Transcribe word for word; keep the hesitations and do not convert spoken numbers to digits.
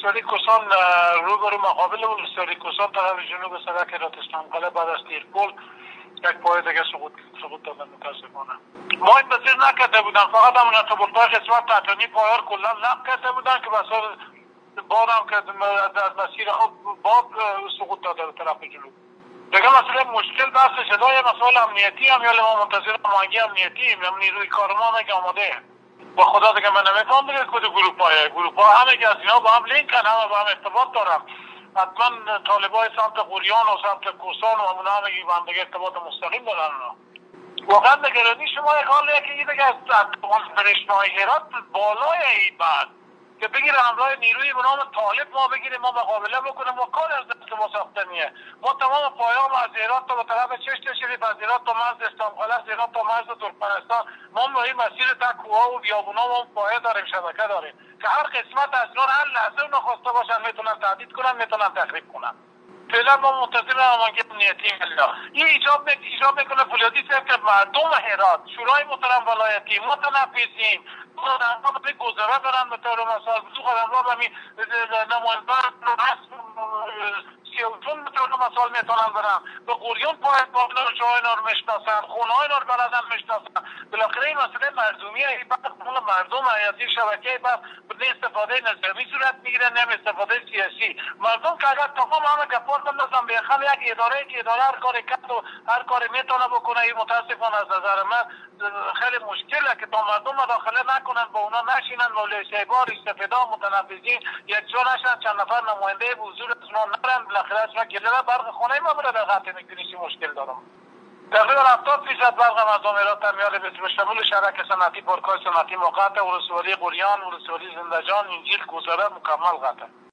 ولسوالی کوسان روبرو مقابل ولسوالی کوسان طرف جنوب سرک راتستانقله بعد از تیرپول یک پای دیگه سقوط سقوط دادن متاسفانه. ما این بسیر نکرده بودن، فقط همون ارتباطهای قسمت تحتانی پایار کلا نقل کرده بودن که بسیار بار هم که از مسیر آب باب سقوط داده به طرف جنوب. دیگه مسئله مشکل بحث شدای مسائل امنیتی هم، یا ما منتظر هماهنگی امنیتی هم، نیروی کار ما هم آماده. با خدا دیگه من نمیفهم دیگه کد گروپ های گروپ ها همه که از اینا با هم لینکن، همه با هم ارتباط دارن. حتما طالبای سمت قوریان و سمت کوسان و همون همه با هم دیگه ارتباط مستقیم دارن. واقعا نگرانی شما یک حالیه که این دیگه از برشنای هرات بالای این بعد که بگیره همراه نیروی به نام طالب ما بگیریم ما مقابله بکنیم و کار از دست ما ساختنیه. ما تمام پایام از هرات تا به طرف چشت شریف، از هرات تا مرز استانقله، از هرات تا مرز ترکمنستان، ما این مسیر تا کوها و بیابونا و پایه داریم، شبکه داریم که هر قسمت از اینا هر لحظه اونا خواسته باشن میتونن تهدید کنن، میتونن تخریب کنن. فعلا ما منتظر هماهنگی امنیتی ملی. این ایجاب میکنه ایجاب میکنه فولیادی که مردم هرات، شورای محترم ولایتی، متنفذین ما به گذره برن به طور مثال بزرگ قدم‌ها به می نمایندگان سیاوتون به طور مثال میتونن برن به قوریون پای پابلو جای اینا رو میشناسن، خونه های اینا رو بلدن میشناسن. بالاخره این مسئله مردمیه، این بحث مال مردم از این شبکه بحث به استفاده نظامی صورت میگیره، نه استفاده سیاسی. مردم که اگر تمام همه گپار بندازن به خم یک اداره که اداره هر کاری کرد و هر کاری میتونه بکنه، این متاسفانه از نظر من خیلی مشکله که تا مردم مداخله نکنن، با اونا نشینن، مولای بار استفاده متنفذین یک جا نشن، چند نفر نماینده به حضور از اونا نرن، بالاخره از ما گله برق خونه ما بره در خط میکنیشی مشکل دارم. تقریبا هفتاد فیصد برق مردم هرات در میال به شمول شرک صنعتی پارک‌های صنعتی موقت ولسوالی قوریان، ولسوالی زندجان، انجیل، گذره مکمل قطع.